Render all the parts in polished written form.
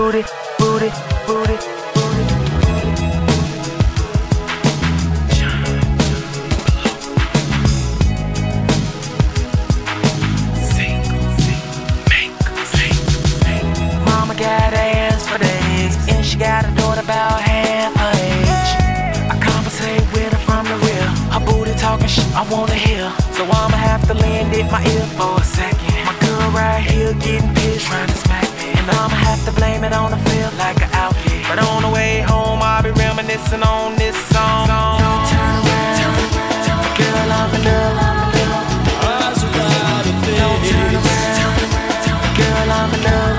booty, booty, booty, booty. Mama got ass for days, and she got a daughter about half her age. I conversate with her from the rear. Her booty talking shit I wanna hear, so I'ma have to lend it my ear for a second. My girl right here getting pissed, trying to smack me, and I'ma have to blame it on the feel like an outfit. But on the way home, I'll be reminiscing on this song. Don't turn around, girl, I'm in love. Don't turn around, girl, I'm in love.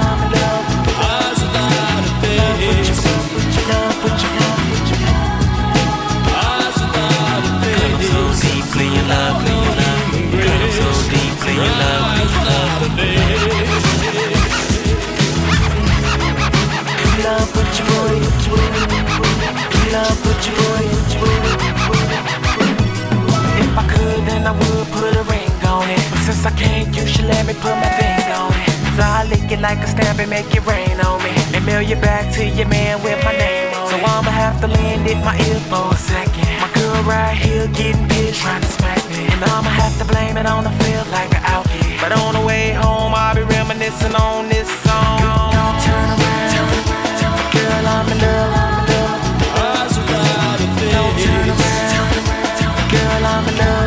If I could, then I would put a ring on it, but since I can't, you should let me put my thing on it. So I lick it like a stamp and make it rain on me, and mail you back to your man with my name on it. So I'ma have to lend it my ear for a second. My girl right here getting pissed, trying to smack me, and I'ma have to blame it on the feel like an outfit. But on the way home, I'll be reminiscing on this song. Don't turn around, girl, I'm in love. Don't turn around, girl, I'm in love.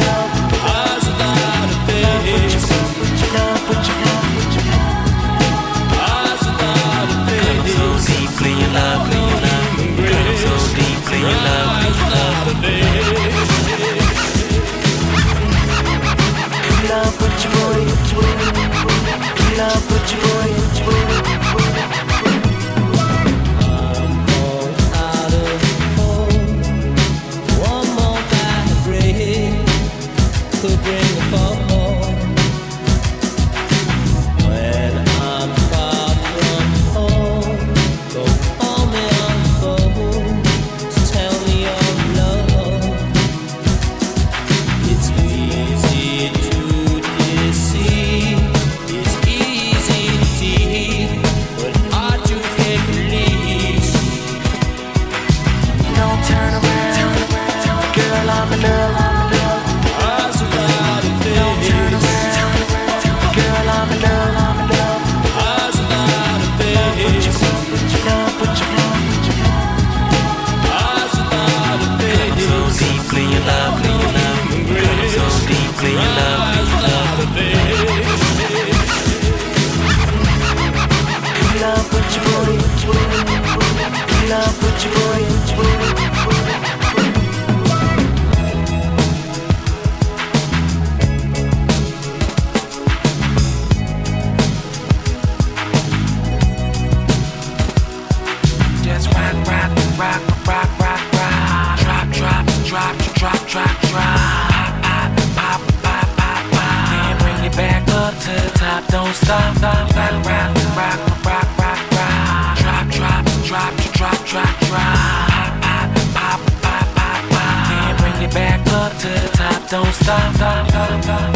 Don't stop, stop, rock, rock, rock, rock, rock, rock. Drop, drop, drop, drop, drop, drop. Pop, pop, pop, pop, pop. Then bring it back up to the top. Don't stop, stop, stop, stop,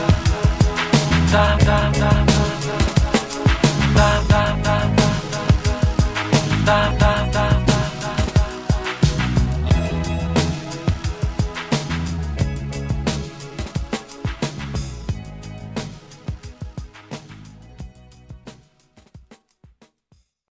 stop, stop, stop, stop, stop, stop, stop, stop, stop.